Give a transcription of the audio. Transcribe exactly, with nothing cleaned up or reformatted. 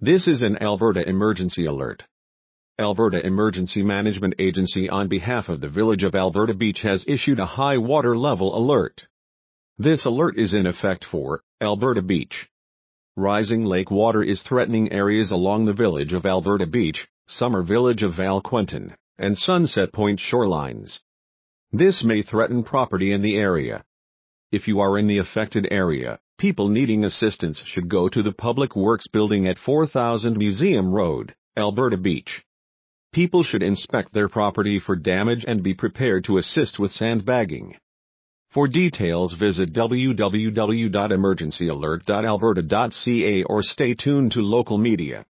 This is an Alberta emergency alert. Alberta Emergency Management Agency on behalf of the Village of Alberta Beach has issued a high water level alert. This alert is in effect for Alberta Beach. Rising lake water is threatening areas along the Village of Alberta Beach, Summer Village of Val Quentin, and Sunset Point shorelines. This may threaten property in the area. If you are in the affected area, people needing assistance should go to the Public Works Building at four thousand Museum Road, Alberta Beach. People should inspect their property for damage and be prepared to assist with sandbagging. For details, visit w w w dot emergency alert dot alberta dot c a or stay tuned to local media.